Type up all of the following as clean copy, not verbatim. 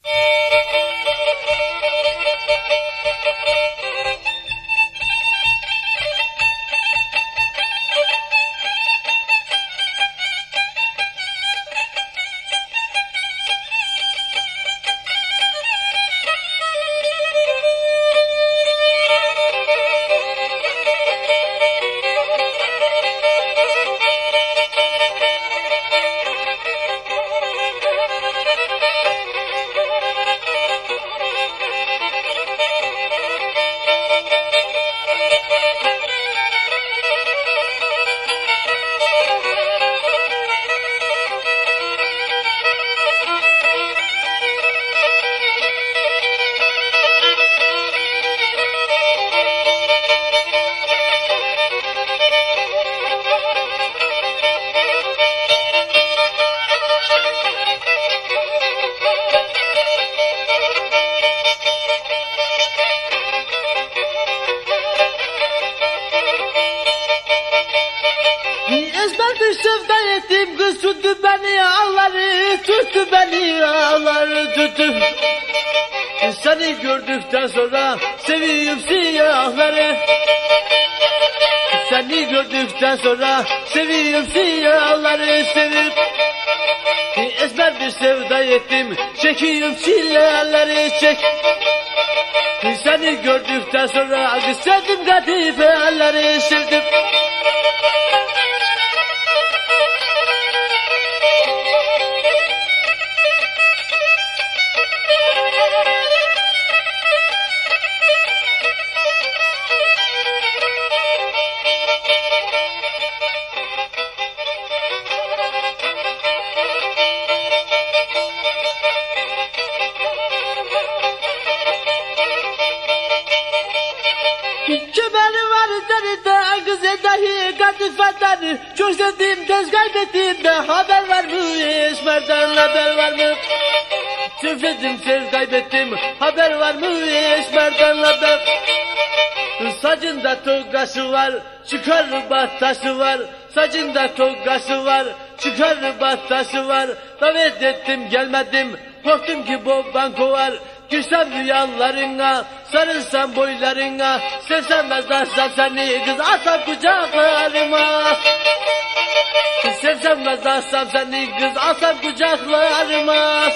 Sevda ettim kız tuttu beni ağları, tuttu beni ağları tuttu. Seni gördükten sonra seviyorum siyahları. Seni gördükten sonra seviyorum siyahları sevip. Ezber bir sevda ettim, çekiyorum çileleri çek. Seni gördükten sonra sevdim kadifeleri sevdim. Kemeri var derinde kız dahi kadifeden. Çok sevdiğim tez kaybettiğimde haber var mı Esmer'den haber var mı? Çok sevdim tez kaybettim haber var mı Esmer'den haber? Saçında togası var çıkar battası var. Saçında togası var çıkar battası var. Davet ettim gelmedim korktum ki baban kovar. Girsem rüyalarına, sarılsam boylarına, sevsem nazarsam seni kız alsam kucaklarıma. Sevsem nazarsam seni kız alsam kucaklarıma.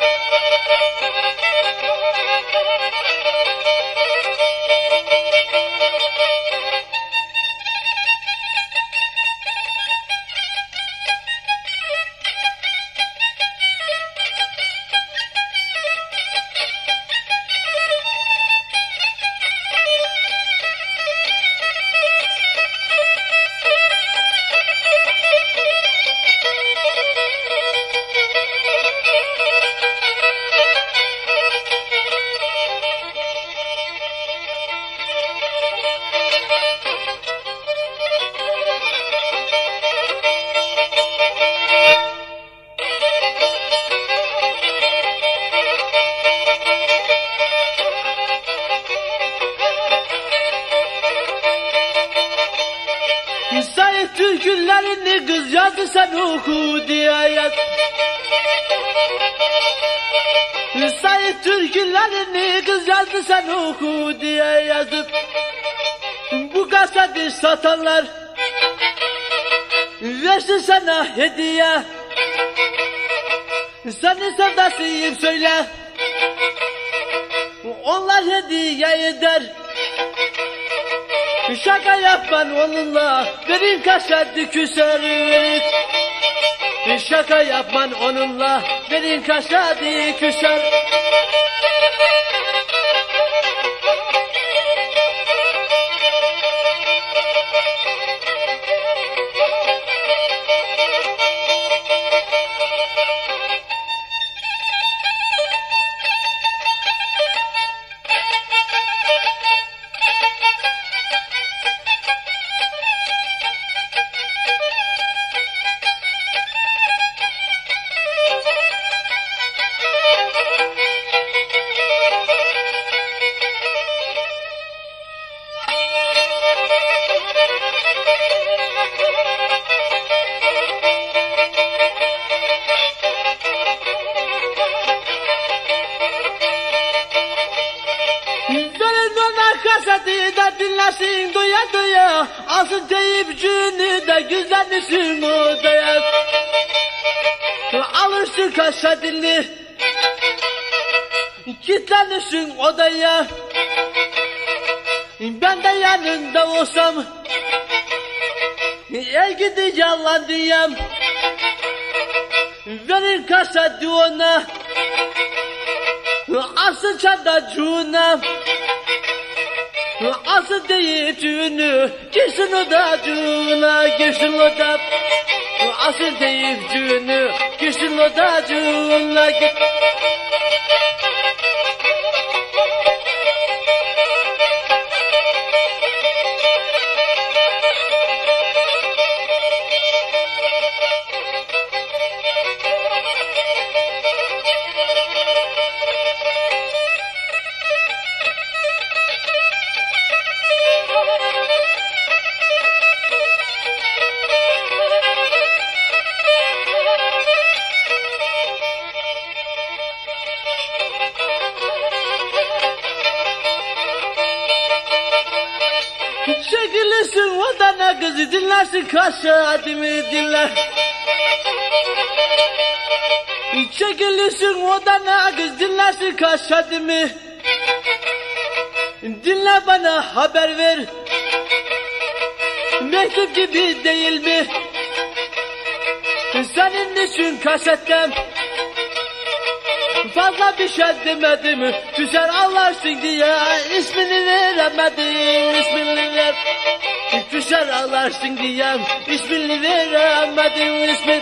Sayık türkülerini kız yazdı sen oku diye yaz. Sayık türkülerini kız yazdı sen oku diye yazıp. Bu kaseti satanlar versin sana hediye. Senin sevdasıyım söyle, onlar hediye eder. Şaka yapman onunla benim kaşardı küser verir. Şaka yapman onunla benim kaşardı küser. kaseti de dinlersin duya duya. Alsın teyipçini de güzelmişsin odaya. Alırsın kasetini, kilitlenirsin odaya. Ben de yanında olsam, el gidi yalan diyem. Verir kaseti ona, alsın çadacığına. Alsın teyipçini, girsin odacığına, girsin oda. Alsın teyipçini, girsin odacığına. Çekilirsin odana kızı, dinlersin kasetimi dinler. Çekilirsin odana kız, dinlersin kasetimi. Dinle bana haber ver, mektup gibi değil mi? Senin için kasetten fazla bir şey demedim. Küser ağlarsın diye ismini veremedim, ismini ver. Küser ağlarsın diye ismini veremedim, ismini.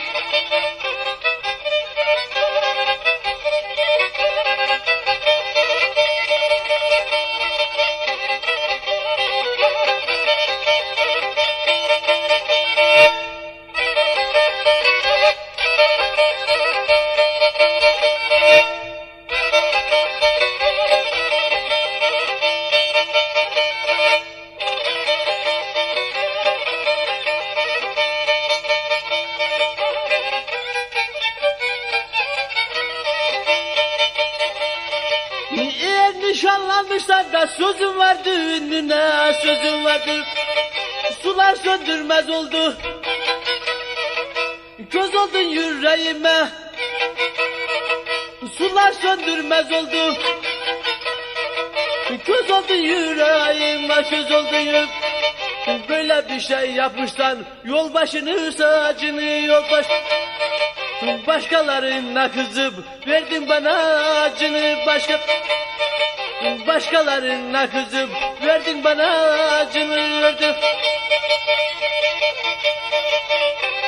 Nişanlanmışlar da sözüm var düğününe, sözüm vardı. Sular söndürmez oldu, köz oldun yüreğime. Sular söndürmez oldu, köz oldun yüreğime, köz oldun yüreğime. Böyle bir şey yapmışsan yolbaşını saçını yolbaş. Başkalarına kızıp verdin bana acını, başkalarına kızıp verdin bana acını, verdin.